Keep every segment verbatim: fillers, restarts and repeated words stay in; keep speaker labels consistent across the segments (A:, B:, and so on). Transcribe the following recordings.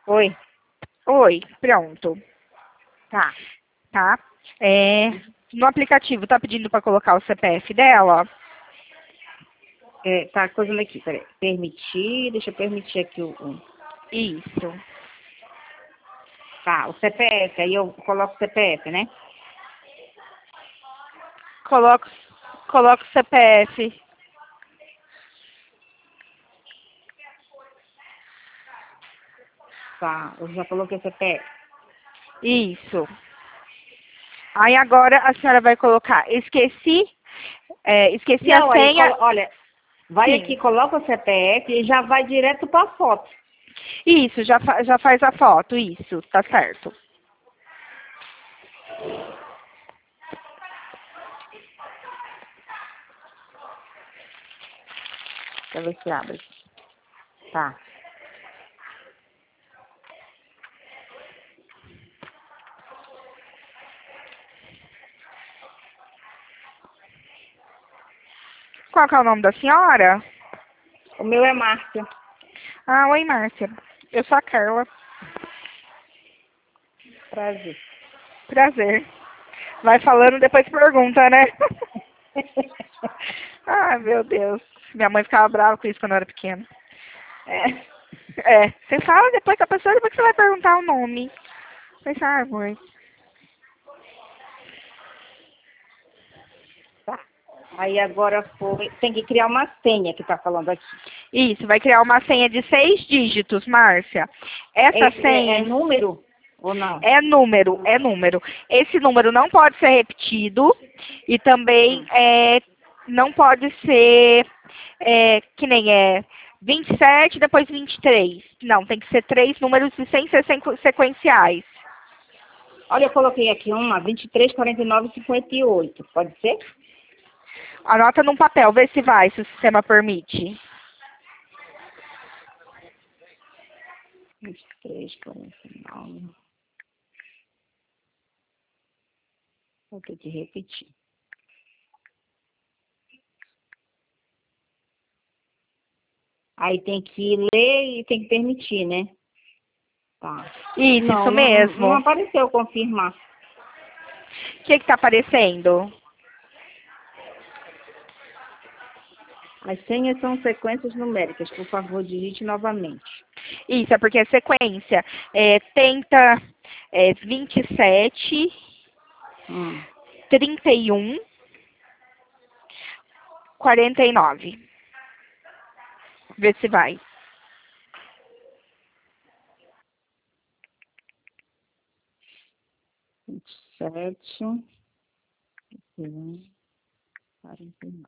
A: Oi.
B: Oi, pronto,
A: Tá.
B: tá? É, no aplicativo tá pedindo para colocar o C P F dela?
A: É, tá coisando aqui, peraí. Permitir, deixa eu permitir aqui o, o-
B: Isso.
A: Tá, o C P F, aí eu coloco o C P F, né?
B: Coloca, coloca o C P F.
A: Tá, eu já coloquei o C P F.
B: Isso. Aí agora a senhora vai colocar, esqueci, é, esqueci a
A: Não, aí,
B: senha.
A: colo- olha, vai aqui,
B: Sim.
A: coloca o C P F e já vai direto pra foto.
B: Isso, já, fa- já faz a foto, isso, tá certo.
A: Deixa eu ver se abre. Tá.
B: Qual que é o nome da senhora?
A: O meu é Márcia.
B: Ah, oi, Márcia. Eu sou a Carla.
A: Prazer.
B: Prazer. Vai falando, depois pergunta, né? Ai, meu Deus. Minha mãe ficava brava com isso quando eu era pequena.
A: É.
B: É, você fala depois com a pessoa, depois que você vai perguntar o nome. Pensa, ah, mãe.
A: Tá. Aí agora foi. Tem que criar uma senha que tá falando aqui.
B: Isso, vai criar uma senha de seis dígitos, Márcia. Essa
A: Esse é, é
B: senha
A: número ou não?
B: é número, é número. Esse número não pode ser repetido e também
A: Hum.
B: é, não pode ser é, que nem é vinte e sete, depois vinte e três. Não, tem que ser três números e sem ser sequ- sequenciais.
A: Olha, eu coloquei aqui uma vinte e três, quarenta e nove, cinquenta e oito. Pode ser?
B: Anota num papel, vê se vai, se o sistema permite.
A: vinte e três, quarenta e nove. Vou ter que repetir. Aí tem que ler e tem que permitir, né? Tá.
B: Isso,
A: Não,
B: isso
A: não, não
B: mesmo.
A: apareceu confirmar.
B: O que está aparecendo?
A: As senhas são sequências numéricas. Por favor, digite novamente.
B: Isso, é porque é sequência. É, tenta é, vinte e sete,
A: Hum.
B: trinta e um, quarenta e nove. Vê se vai.
A: vinte e sete, um, quarenta e nove.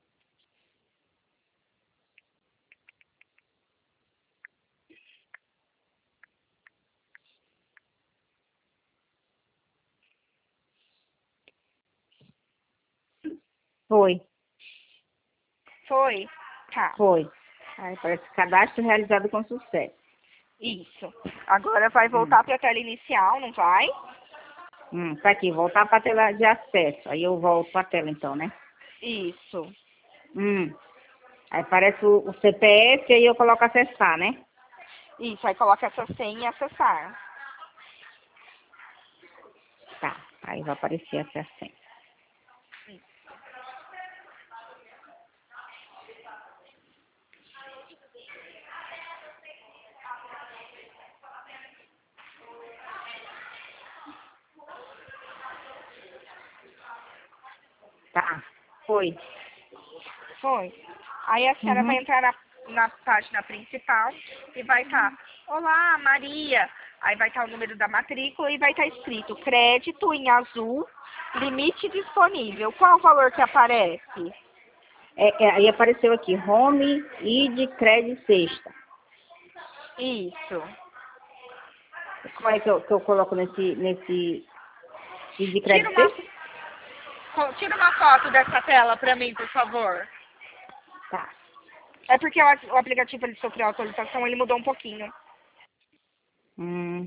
A: Foi,
B: Foi? Tá.
A: foi. Aí parece cadastro realizado com sucesso.
B: Isso. Agora vai
A: Hum.
B: voltar para a tela inicial, não vai?
A: Hum, tá aqui, voltar para a tela de acesso. Aí eu volto para a tela então, né?
B: Isso.
A: Hum. Aí aparece o, o C P F e aí eu coloco acessar, né?
B: Isso, aí coloca essa senha e acessar.
A: Tá. Aí vai aparecer essa senha. Tá. Foi.
B: Foi. Aí a senhora vai
A: Uhum.
B: entrar na, na página principal e vai estar, olá, Maria. Aí vai estar o número da matrícula e vai estar escrito crédito em azul, limite disponível. Qual o valor que aparece?
A: É, é, aí apareceu aqui, home, id, crédito, sexta.
B: Isso.
A: Como é que eu, que eu coloco nesse, nesse id,
B: Tira
A: crédito,
B: uma,
A: sexta?
B: co- tira uma foto dessa tela para mim, por favor.
A: Tá.
B: É porque o, o aplicativo ele sofreu atualização, ele mudou um pouquinho.
A: Hum.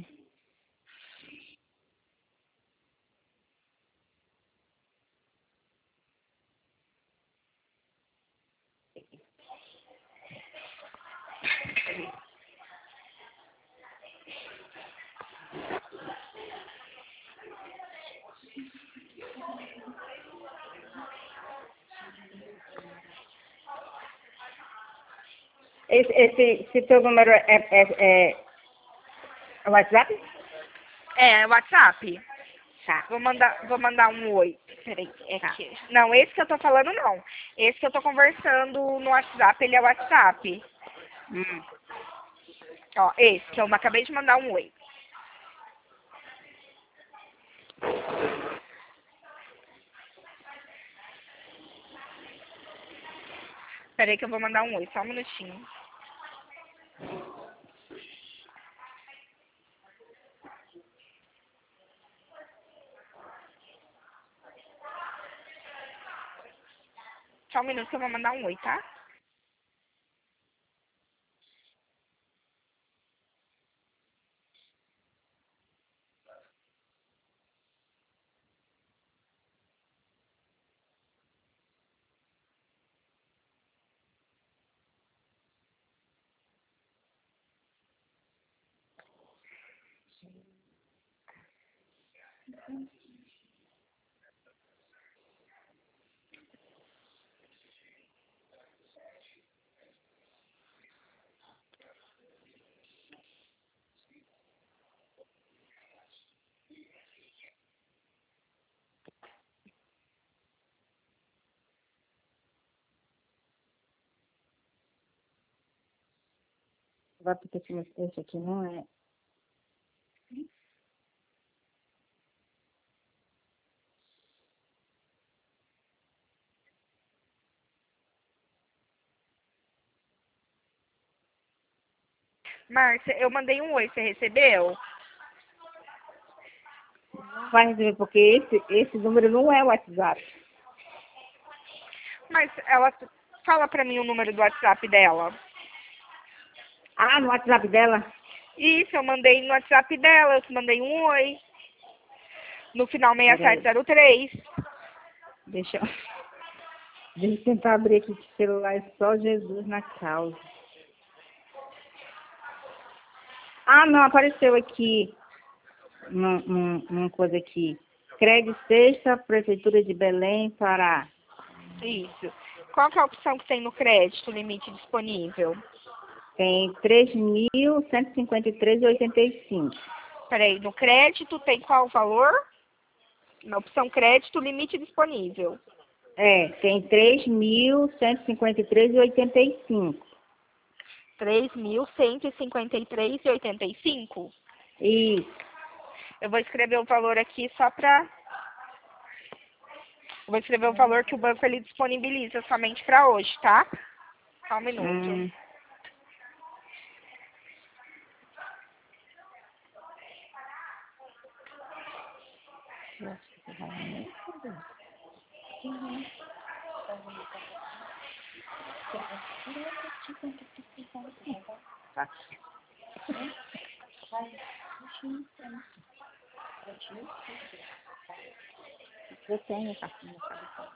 A: esse, esse, esse teu número é, é, é, é WhatsApp?
B: É, WhatsApp.
A: Tá.
B: Vou mandar, vou mandar um oi. Peraí, é
A: Tá.
B: que... Não, esse que eu tô falando não. Esse que eu tô conversando no WhatsApp, ele é WhatsApp.
A: Hum.
B: Ó, esse que eu acabei de mandar um oi. Peraí que eu vou mandar um oi, só um minutinho. Só um minuto que eu vou mandar um oi, tá?
A: Vai porque esse, esse aqui não é.
B: Márcia, eu mandei um oi, você recebeu?
A: Não vai receber, porque esse, esse número não é WhatsApp.
B: Mas ela... Fala pra mim o número do WhatsApp dela.
A: Ah, no WhatsApp dela?
B: Isso, eu mandei no WhatsApp dela, eu te mandei um oi. No final seis sete
A: Peraí,
B: zero três.
A: deixa eu, deixa eu tentar abrir aqui que o celular é só Jesus na causa. Ah, não, apareceu aqui, num, num, numa coisa aqui. Crédito Sexta, Prefeitura de Belém, Pará.
B: Isso. Qual que é a opção que tem no crédito, limite disponível?
A: Tem três mil cento e cinquenta e três reais e oitenta e cinco.
B: Peraí, no crédito tem qual o valor? Na opção crédito, limite disponível.
A: É, tem três mil cento e cinquenta e três reais e oitenta e cinco.
B: três mil cento e cinquenta e três reais e oitenta e cinco?
A: Isso.
B: Eu vou escrever o valor aqui só para... Eu vou escrever o valor que o banco ele disponibiliza somente para hoje, tá? Só um minuto.
A: Hum. Eu tenho essa cabeça.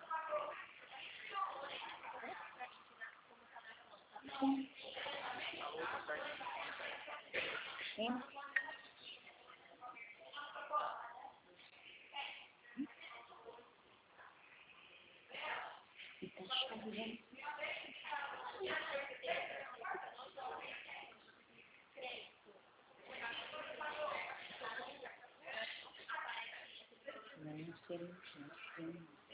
A: Não sei, não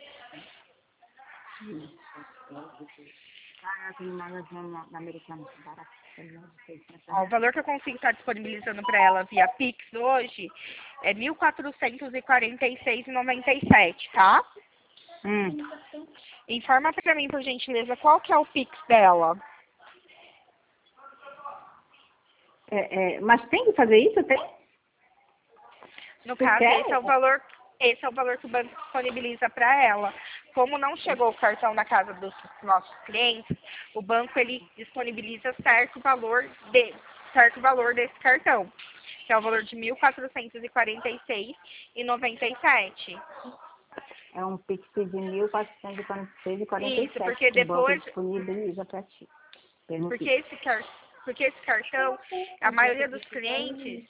A: sei. Ah, tem magazine na, na americana, barato.
B: Ó, o valor que eu consigo estar disponibilizando para ela via Pix hoje é mil quatrocentos e quarenta e seis reais e noventa e sete, tá?
A: Hum.
B: Informa para mim, por gentileza, qual que é o Pix dela.
A: É, é, mas tem que fazer isso, tem?
B: No
A: Tu
B: caso,
A: quer?
B: esse é o valor, esse é o valor que o banco disponibiliza para ela. Como não chegou o cartão na casa dos nossos clientes, o banco ele disponibiliza certo valor de, certo valor desse cartão, que é o valor de mil quatrocentos e quarenta e seis reais e noventa e sete.
A: É um Pix de mil quatrocentos e quarenta e seis reais e quarenta e sete.
B: Isso, porque
A: Que o banco
B: depois,
A: disponibiliza para ti.
B: porque esse, car, porque esse cartão, a maioria dos clientes...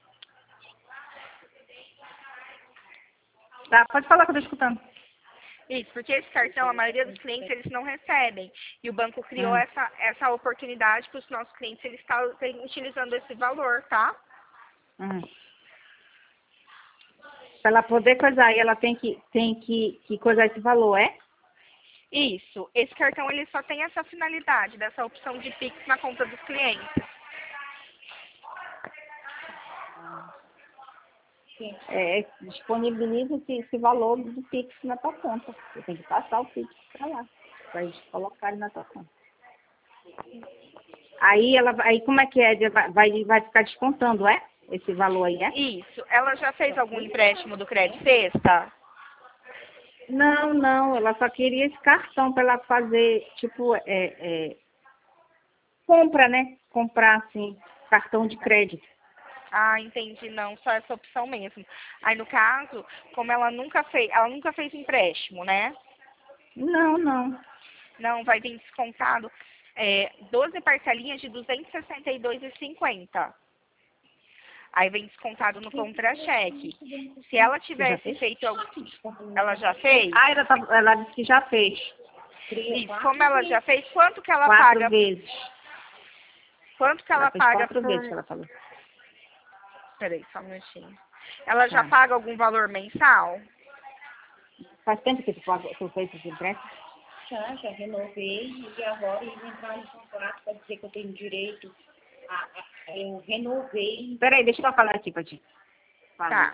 A: Tá, pode falar que eu tô escutando.
B: Isso, porque esse cartão, a maioria dos clientes, eles não recebem. E o banco criou
A: Hum.
B: essa, essa oportunidade para os nossos clientes, eles estarem utilizando esse valor, tá?
A: Hum. Para ela poder coisar, aí ela tem que, tem que, que coisar esse valor, é?
B: Isso. Esse cartão, ele só tem essa finalidade, dessa opção de Pix na conta dos clientes.
A: É, disponibiliza esse, esse valor do Pix na tua conta. Você tem que passar o Pix para lá, para eles colocarem na tua conta. Aí, ela, aí como é que é? Vai, vai ficar descontando, é? Esse valor aí, é?
B: Isso. Ela já fez algum empréstimo do Crédito Sexta?
A: Não, não, ela só queria esse cartão para ela fazer, tipo, é, é, compra, né? Comprar, assim, cartão de crédito.
B: Ah, entendi. Não, só essa opção mesmo. Aí, no caso, como ela nunca fez, ela nunca fez empréstimo, né?
A: Não, não.
B: Não, vai vir descontado é, doze parcelinhas de duzentos e sessenta e dois reais e cinquenta centavos. Aí vem descontado no contra-cheque. Se ela tivesse feito algum... Ela já fez?
A: Ah, ela, tá, ela disse que já fez.
B: Isso. Como ela já fez, quanto que ela
A: Quatro
B: paga?
A: vezes.
B: Quanto que
A: Ela
B: ela
A: fez
B: paga
A: quatro
B: por...
A: vezes que ela falou.
B: Peraí, só um minutinho. Ela já
A: Tá.
B: paga algum valor mensal?
A: Faz tempo que tu, pagou- tu fez esse empréstimo?
C: Já, já renovei e agora eles entraram em contrato para dizer que eu tenho direito a, a- eu renovei.
A: Peraí, deixa eu falar aqui pra ti. Fala.
B: Tá.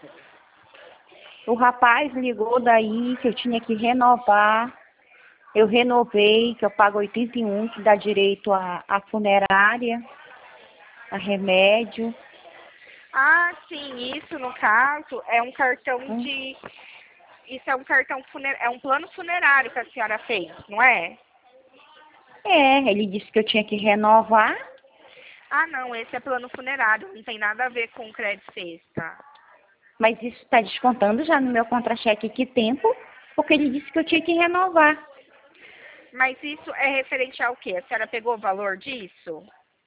A: O rapaz ligou daí que eu tinha que renovar. Eu renovei, que eu pago oitenta e um, que dá direito a, a funerária, a remédio.
B: Ah, sim, isso no caso é um cartão
A: Hum.
B: de... Isso é um cartão funer... é um plano funerário que a senhora fez, não é?
A: É, ele disse que eu tinha que renovar.
B: Ah, não, esse é plano funerário, não tem nada a ver com crédito sexta.
A: Mas isso está descontando já no meu contra-cheque que tempo, porque ele disse que eu tinha que renovar.
B: Mas isso é referente ao quê? A senhora pegou o valor disso?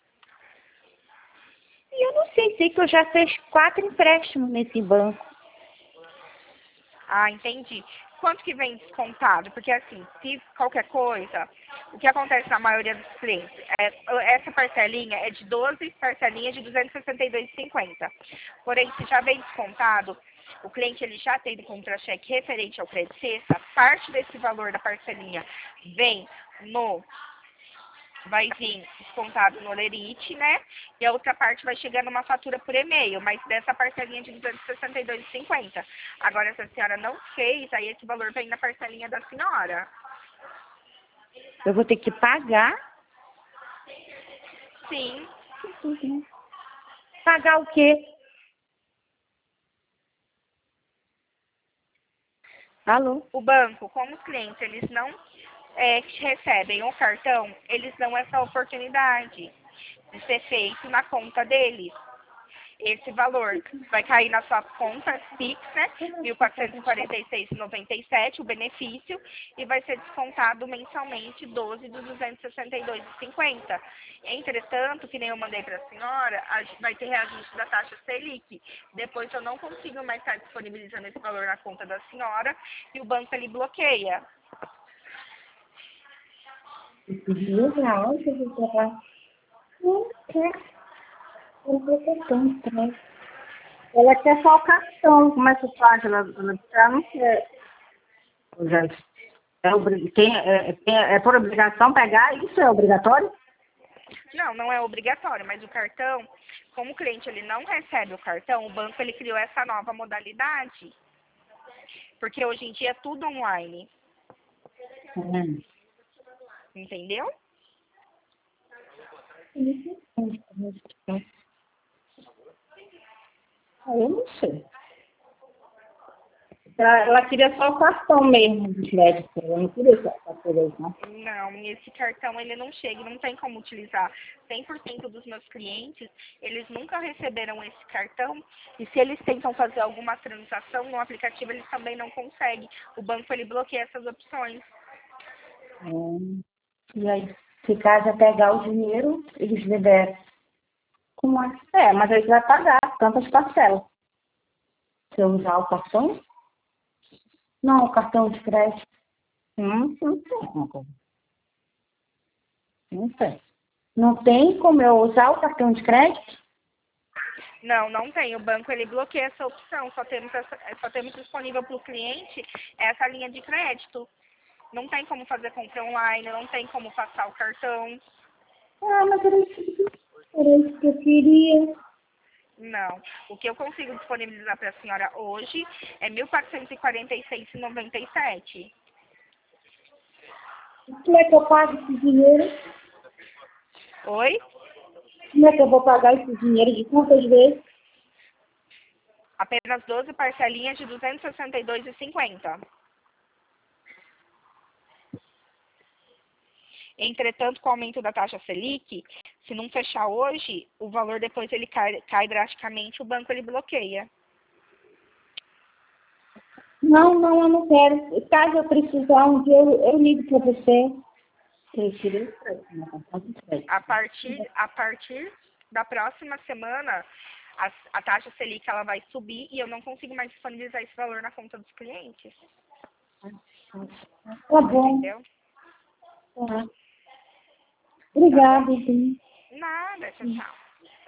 A: E eu não sei, sei que eu já fiz quatro empréstimos nesse banco.
B: Ah, entendi. Quanto que vem descontado? Porque assim, se qualquer coisa, o que acontece na maioria dos clientes, é, essa parcelinha é de doze parcelinhas de duzentos e sessenta e dois reais e cinquenta centavos. Porém, se já vem descontado, o cliente ele já tem no contra-cheque referente ao crédito sexta, parte desse valor da parcelinha vem no vai vir descontado no Lerite, né? E a outra parte vai chegar numa fatura por e-mail, mas dessa parcelinha de duzentos e sessenta e dois reais e cinquenta centavos. Agora, se a senhora não fez, aí esse valor vem na parcelinha da senhora.
A: Eu vou ter que pagar.
B: Sim.
A: Pagar o quê? Alô?
B: O banco, como os clientes, eles não é, recebem o cartão, eles dão essa oportunidade de ser feito na conta deles. Esse valor vai cair na sua conta Pix, né? mil quatrocentos e quarenta e seis reais e noventa e sete centavos, o benefício, e vai ser descontado mensalmente doze dos duzentos e sessenta e dois reais e cinquenta centavos. Entretanto, que nem eu mandei para a senhora, vai ter reajuste da taxa Selic. Depois eu não consigo mais estar disponibilizando esse valor na conta da senhora e o banco ele bloqueia.
C: Legal, que você vai. Não quer. Eu vou ter tanto, né?
A: Ela quer só o cartão. Como é que faz? Ela, ela, ela não quer. Já, é, obri- tem, é, tem, é por obrigação pegar? Isso é obrigatório?
B: Não, não é obrigatório, mas o cartão, como o cliente ele não recebe o cartão, o banco ele criou essa nova modalidade. Porque hoje em dia é tudo online,
A: Hum.
B: entendeu?
A: Eu não sei. Ela, ela queria só o cartão mesmo de crédito. Eu não queria essa coisa, não.
B: Não, esse cartão ele não chega, não tem como utilizar. cem por cento dos meus clientes, eles nunca receberam esse cartão e se eles tentam fazer alguma transação no aplicativo, eles também não conseguem. O banco ele bloqueia essas opções.
A: Hum. E aí, se casa pegar o dinheiro, eles liberam. Como é? É, mas aí vai pagar tantas parcelas. Se eu usar o cartão, Não, cartão de crédito.
C: Hum, não tem. Não tem.
A: Não tem como eu usar o cartão de crédito?
B: Não, não tem. O banco ele bloqueia essa opção. Só temos, essa, só temos disponível para o cliente essa linha de crédito. Não tem como fazer compra online, não tem como passar o cartão.
A: Ah, mas era isso, era isso que eu queria.
B: Não. O que eu consigo disponibilizar para a senhora hoje é mil quatrocentos e quarenta e seis reais e noventa e sete centavos.
A: Como é que eu pago esse dinheiro?
B: Oi?
A: Como é que eu vou pagar esse dinheiro? De quantas vezes?
B: Apenas doze parcelinhas de duzentos e sessenta e dois reais e cinquenta centavos. Entretanto, com o aumento da taxa Selic, se não fechar hoje, o valor depois ele cai, cai drasticamente, o banco ele bloqueia.
A: Não, não, eu não quero. Caso eu precisar um dia, eu, eu ligo para você.
C: Prefiro o crédito, não cartão de crédito.
B: A partir, a partir da próxima semana, a, a taxa Selic ela vai subir e eu não consigo mais disponibilizar esse valor na conta dos clientes.
A: Tá bom.
B: Entendeu?
A: Tá. Obrigada, então.
B: Nada, tchau, tchau.